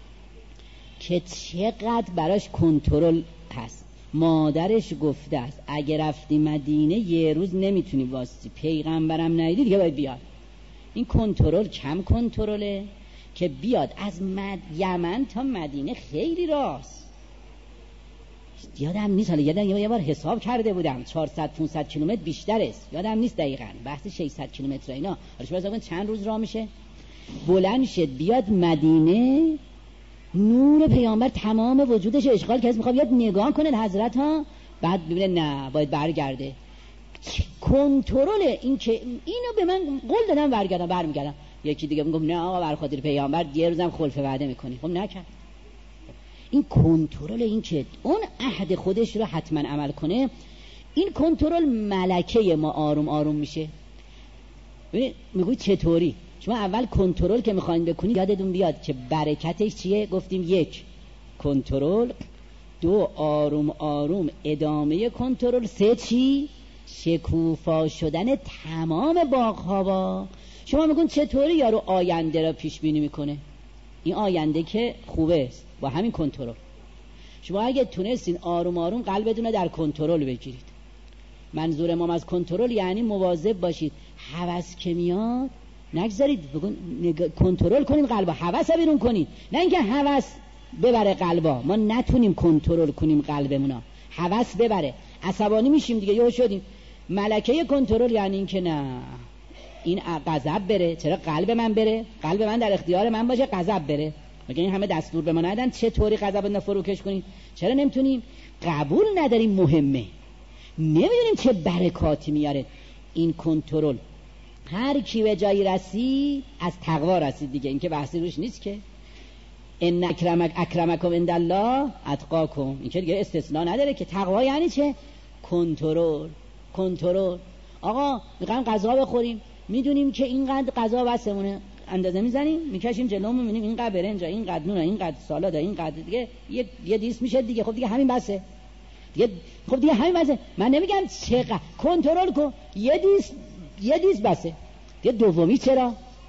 که چقدر براش کنترل هست. مادرش گفته است اگه رفتی مدینه یه روز نمیتونی واسطی، پیغمبرم ندیدی دیگه باید بیاد. این کنترل کم کنترله که بیاد از مد... یمن تا مدینه خیلی راست. یادم نیست، حالا یادم یه بار حساب کرده بودم چهارصد پانصد کیلومتر بیشتر است، یادم نیست دقیقاً، بحث ششصد کیلومتر اینا. حالا شما حساب کن چند روز راه میشه. بلند شد بیاد مدینه، نور پیامبر تمام وجودش اشغال کرد، میخواد بیاد نگاه کنه حضرت ها، بعد ببینه نه باید برگرده. کنترل این که اینو به من قول دادم برگردم برمیگردم. یکی دیگه میگم نه آقا بر خاطر پیامبر یه روزم خلف وعده میکنی. خب نکرد. این کنترل، این که اون عهد خودش رو حتما عمل کنه، این کنترل ملکه ما آروم آروم میشه. ببین میگوی چطوری؟ شما اول کنترل که میخواین بکنی یادتون بیاد که برکتش چیه؟ گفتیم یک کنترل، دو آروم آروم ادامه کنترل، سه چی؟ شکوفا شدن تمام باغ‌ها. با شما میگون چطوری یارو آینده را پیش بینی میکنه؟ این آینده که خوبه است با همین کنترل. شما اگه تونستین آروم آروم قلبتون رو در کنترل بگیرید. منظور ما از کنترل یعنی مواظب باشید هوس که میاد نگذارید، بگون نگ... کنترل کنین قلبا، هوس بیرون کنید. نه اینکه هوس ببره قلبا، ما نتونیم کنترل کنیم قلبمونا، هوس ببره عصبانی میشیم دیگه، یهو شدیم. ملکه کنترل یعنی اینکه نه این غضب بره، چرا قلب من بره؟ قلب من در اختیار من باشه، غضب بره. مگه این همه دستور به ما ندن چطوری غضب رو فروکش کنیم؟ چرا نمیتونیم؟ قبول نداریم، مهمه، نمیدونیم چه برکاتی میاره این کنترل. هر کی به جایی رسید از تقوا رسید دیگه، این که بحثی روش نیست که ان اکرمک اکرمکم عند الله اتقاکم، این که دیگه استثناء نداره که. تقوا یعنی چه؟ کنترل. کنترل. آقا میخوایم غذا بخوریم، میدونیم که اینقدر غذا بسمونه، اندازه میزنیم میکشیم جلومون، میبینیم اینقدر برنج، اینقدر نون، اینقدر سالاد، اینقدر دیگه یه یه دیس میشه دیگه. خب دیگه همین بسه دیگه. خب دیگه همین بسه. من نمیگم چقدر کنترل کن، یه دیس یه دیس بسه دیگه. دومی چرا؟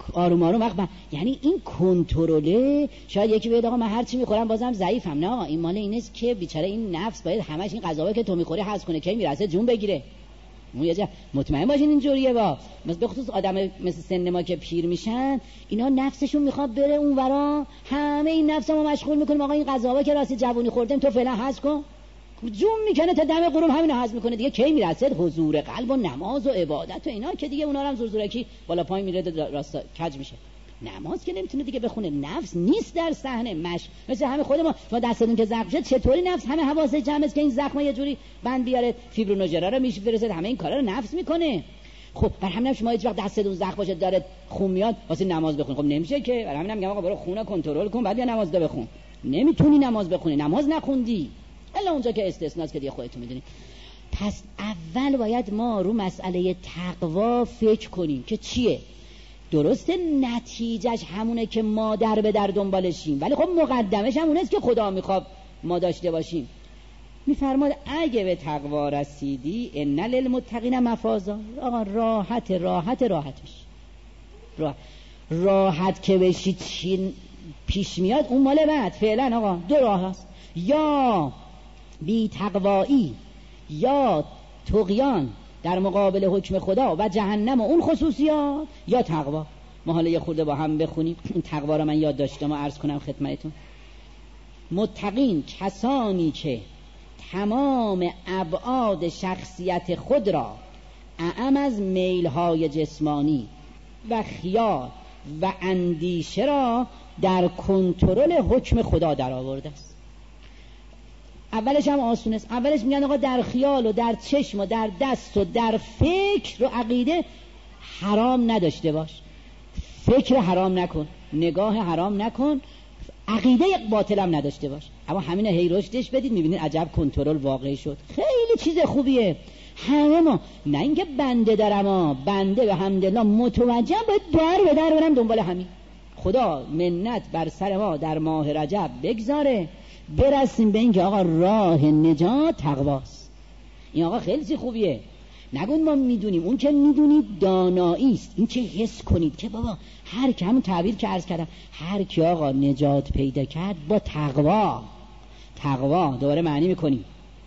آروم آروم وقت با... یعنی این کنترله. شاید یکی بگه آقا من هر چی میخورم بازم ضعیفم. نه آقا، این مال اینست که بیچاره این نفس باید همش این غذاهایی که تو میخوری هضم کنه که میرسه جون بگیره. مطمئن باشین اینجوریه. با مثلا به خصوص آدم مثل سن ما که پیر میشن، اینا نفسشون میخواد بره اون ورا، همه این نفسمو مشغول میکنیم آقا این غذاها که راستی جوونی خوردیم تو فعلا هضم کن. جون میکنه تا دم غروب همینو هضم میکنه دیگه. کی میرسه حضور قلب و نماز و عبادت و اینا که دیگه اونا رو هم زور زورکی بالا پای میره راستا کج میشه. نماز که نمیتونه دیگه بخونه، نفس نیست در صحنه. مش مثل همه خود ما ما دستتون که زخم شد چطوری نفس همه حواس جمع است که این زخم یه جوری بند بیاره، فیبرونوژرا رو میشه فرستاد، همه این کارا رو نفس میکنه. خب بر همین شما هیچ وقت دستتون زخم باشه داره خون میاد واسه نماز بخون، خب نمیشه که. بر همین میگم آقا برو خون کنترل کن بعد یا نماز ده بخون. نمیتونی نماز بخونی، نماز نخوندی، الا اونجا که استثناست که دیگه خودتون میدونید. پس اول باید ما رو مسئله تقوا فکر کنیم که چیه. درسته نتیجهش همونه که ما در به در دنبالشیم، ولی خب مقدمش همونه است که خدا میخواد ما داشته باشیم. میفرماد اگه به تقوا رسیدی ان للمتقین مفازا. آقا راحت راحت راحتش راحت, راحت که بشی چی پیش میاد اون مال بعد. فعلا آقا دو راه هست، یا بی تقوایی یا طغیان در مقابل حکم خدا و جهنم و اون خصوصیات، یا تقوا. ما حالا یه خورده با هم بخونیم این تقوا رو من یاد داشتم و عرض کنم خدمتتون. متقین کسانی که تمام ابعاد شخصیت خود را اعم از میلهای جسمانی و خیال و اندیشه را در کنترل حکم خدا در آورده است. اولش هم آسون است. اولش میگن آقا در خیال و در چشم و در دست و در فکر و عقیده حرام نداشته باش، فکر حرام نکن، نگاه حرام نکن، عقیده باطل هم نداشته باش. اما همین هی رشدش بدید میبینید عجب کنترل واقعی شد. خیلی چیز خوبیه. همه ما نه اینکه بنده دارم ها، بنده به حمدالله متوجه باید در به در برم دنبال همین. خدا منت بر سر ما در ماه رجب بگذاره برسیم به این که آقا راه نجات تقواست. این آقا خیلی چیز خوبیه. نگون ما میدونیم، اون که میدونید دانایی است. این که حس کنید که بابا هر که همون تعبیر که عرض کردم، هر کی آقا نجات پیدا کرد با تقوا. تقوا دوباره معنی میکنیم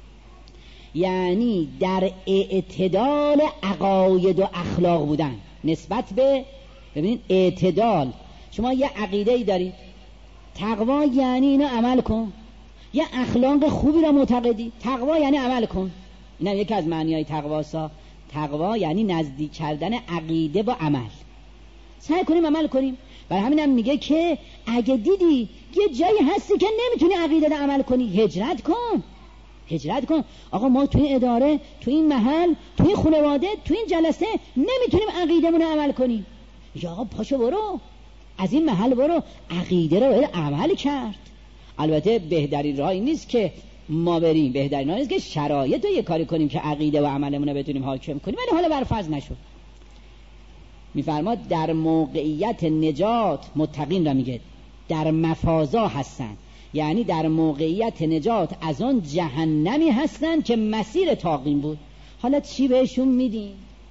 یعنی در اعتدال عقاید و اخلاق بودن نسبت به، ببینید اعتدال. شما یه عقیده ای دارید، تقوا یعنی اینو عمل کن. یه اخلاق خوبی را معتقدی، تقوا یعنی عمل کن. این هم یکی از معنی‌های تقواسا. تقوا یعنی نزدیک کردن عقیده با عمل. سعی کنیم عمل کنیم. برای همین هم میگه که اگه دیدی یه جایی هستی که نمیتونی عقیده رو عمل کنی، هجرت کن. هجرت کن. آقا ما توی اداره، توی این محل، توی خانواده، توی این جلسه نمیتونیم عقیدمون رو عمل کنیم. یا آقا پاشو برو از این محل برو، عقیده رو باید عمل کرد. البته بهترین راه این نیست که ما بریم، بهترین راه نیست که شرایط رو یه کاری کنیم که عقیده و عملمون رو بتونیم حاکم کنیم، ولی حالا برفرض نشد. میفرماد در موقعیت نجات متقین را میگه در مفازا هستن، یعنی در موقعیت نجات از آن جهنمی هستن که مسیر طاغین بود. حالا چی بهشون میدیم؟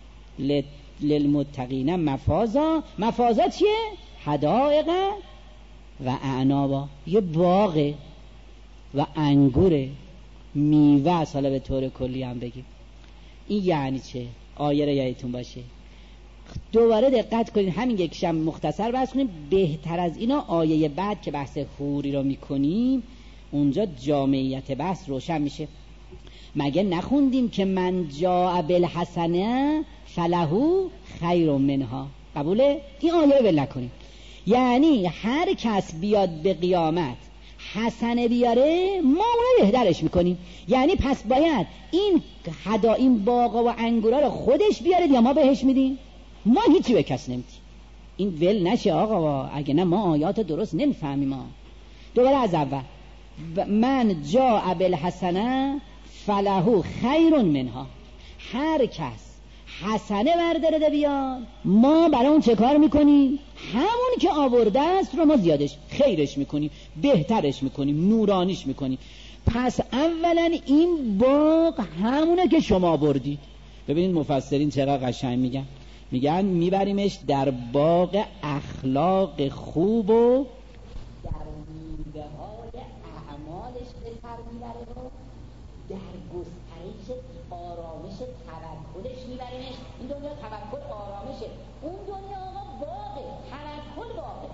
للمتقین مفازا. مفازا چیه؟ حدائق و اعنابا، یه باغ و انگور میوه. حالا به طور کلی هم بگیم این یعنی چه؟ آیه رو یادتون باشه. دوباره دقت کنید، همین یکشم مختصر بحث کنیم. بهتر از اینا آیه بعد که بحث حوری رو میکنیم اونجا جامعیت بحث روشن میشه. مگه نخوندیم که من جاء بالحسنه فلهو خیر منها؟ قبوله؟ این آیه رو بل نکنیم. یعنی هر کس بیاد به قیامت حسنه بیاره ما اون بهترش میکنیم. یعنی پس باید این حدا این باغا و انگورا رو خودش بیاره یا ما بهش میدیم؟ ما هیچی به کس نمیدیم. این ول نشه آقا، اگه نه ما آیات درست نمیفهمیم. ما دوباره از اول من جاء بالحسنه فلهو خیر منها. هر کس حسنه برداره بیاد ما برای اون چه کار میکنیم؟ همون که آورده است رو ما زیادش خیرش میکنیم، بهترش میکنیم، نورانیش میکنیم. پس اولا این باغ همونه که شما آوردید. ببینید مفسرین چقدر قشنگ میگن. میگن میبریمش در باغ اخلاق خوب و در میوه های اعمالش به سر میبره و در گسترش آرامش توکلش میبریمش. این دنیا توکل آرامشه، اون دنیا آقا باغه، توکل باغه،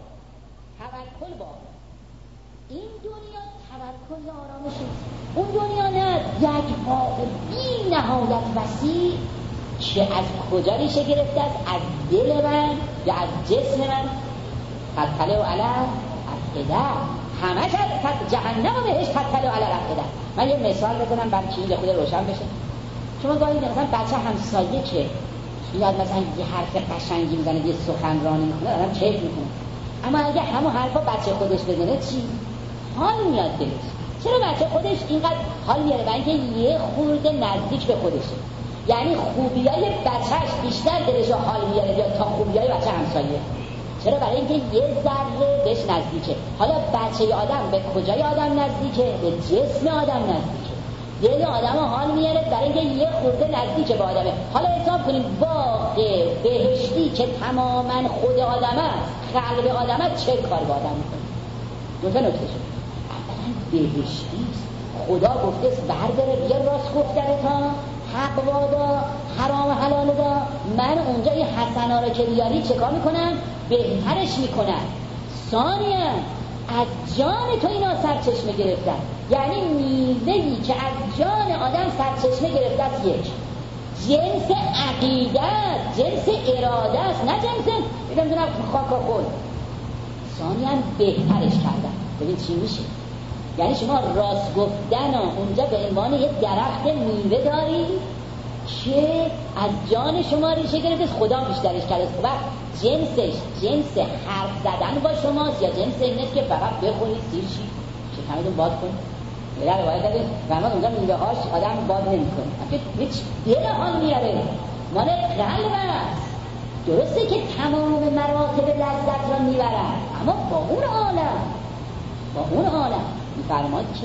توکل باغه. این دنیا توکل آرامشه، اون دنیا نه یک باغ بی نهایت وسیع که از کجا ریشه گرفته است؟ از دل من یا از جسم من. تطلع علی الافئده، همش از جهنم و بهش تطلع علی الافئده. من یه مثال بزنم برای که این خود روشن بشه. شما گاهی مثلا بچه همسایه که میاد مثلا یه حرف قشنگی میزنه، یه سخنرانی میکنه، آدم کیف میکنه، اما اگه همون حرفا بچه خودش بزنه چی؟ حال میاد دلش. چرا بچه خودش اینقدر حال میاره؟ برای اینکه یه خورده نزدیک به خودشه، یعنی خوبیای بچهش بیشتر دلش حال میاره یا تا خوبیای بچه همسایه. چرا؟ برای اینکه یه ذره بهش نزدیکه. حالا بچه آدم به کجای آدم نزدیکه؟ به جسم آدم نزدیکه. دل آدم حال میاره برای اینکه یه خورده نزدیکه به آدمه. حالا حساب کنیم باغ بهشتی که تماما خود آدم است، قلب آدم است، چه کار با آدم میکنه؟ دو تا نکته شد. اولا بهشتی خدا گفته است برداره بیا راست گفتره تا حق وادا، حرام و حلال دا. من اونجا این حسنا رو که بیاری چه کار میکنم؟ بهترش میکنم. ثانیاً از جان تو اینا سرچشمه گرفتن، یعنی میوه‌ای که از جان آدم سرچشمه گرفته است. یک جنس عقیده است، جنس اراده است، نه جنس نمیدونم خاک و خود. ثانیاً بهترش کردن. ببین چی میشه؟ یعنی شما راست گفتن اونجا به عنوان یک درخت میوه داری که از جان شما ریشه گرفته، خدا بیشترش کرده و جنسش جنس حرف زدن با شماست یا جنس اینه که فقط بخونید سیر شید شکمتون باد کنید. یه روایت داره فرمود اونجا میوه هاش آدم باد نمی‌کنه، هیچ دل حال میاره، مال قلب است. درسته که تمام مراتب لذت را میبرن، اما با اون عالم با اون عالم میفرماد که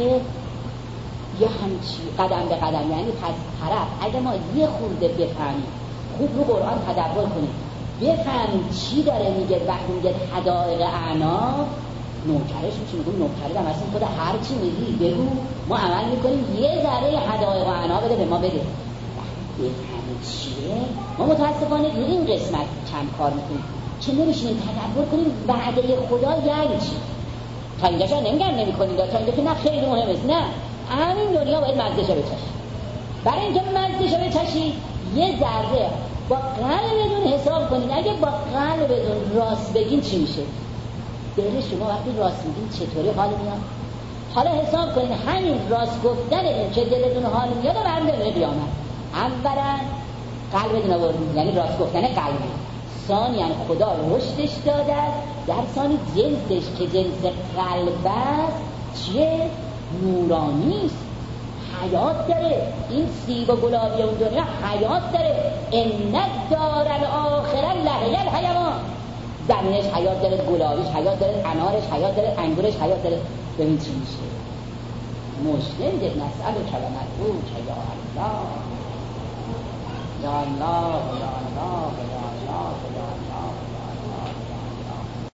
یه همچی قدم به قدم، یعنی پس طرف اگه ما یه خورده بفهمیم، خوب رو قرآن تدبر کنیم، بفهمیم چی داره میگه وقتی میگه حدائق اعناق، نوکرش میشه. میگم نوکره دم اصلا خود هر چی میگی بگو ما عمل میکنیم، یه ذره حدائق اعناق بده به ما بده. بفهمیم چیه؟ ما متاسفانه این قسمت کم کار میکنیم که نمیشینیم تدبر کنیم وعده خدا یعنی چی. تا اینجا شاید نمیگم نمی کنید، تا اینجا که نه خیلی مهم است. نه، همین دنیا باید مزدشو بچشید. برای اینکه مزدشو بچشید یه ذره با قلبتون حساب کنید. اگه با قلبتون راست بگین چی میشه؟ دل شما وقتی راست میگین چطوری حال میاد؟ حالا حساب کنید همین راست گفتن که دلتون حال میاد برنده قیامت. اولا قلبتون آوردید، یعنی راست گفتن قلبی. ثانیاً خدا رشدش داده است. در ثانی جنسش که جنس قلب است چیه؟ نورانی است، حیات داره. این سیب و گلابی اون دنیا حیات داره. ان الدار الاخره لهی الحیوان، زمینش حیات داره، گلابیش حیات داره، انارش حیات داره، انگورش حیات داره. ببین چی میشه. مسلم دید نسأل کلمت او که یا الله یا الله یا الله یا الله یا الله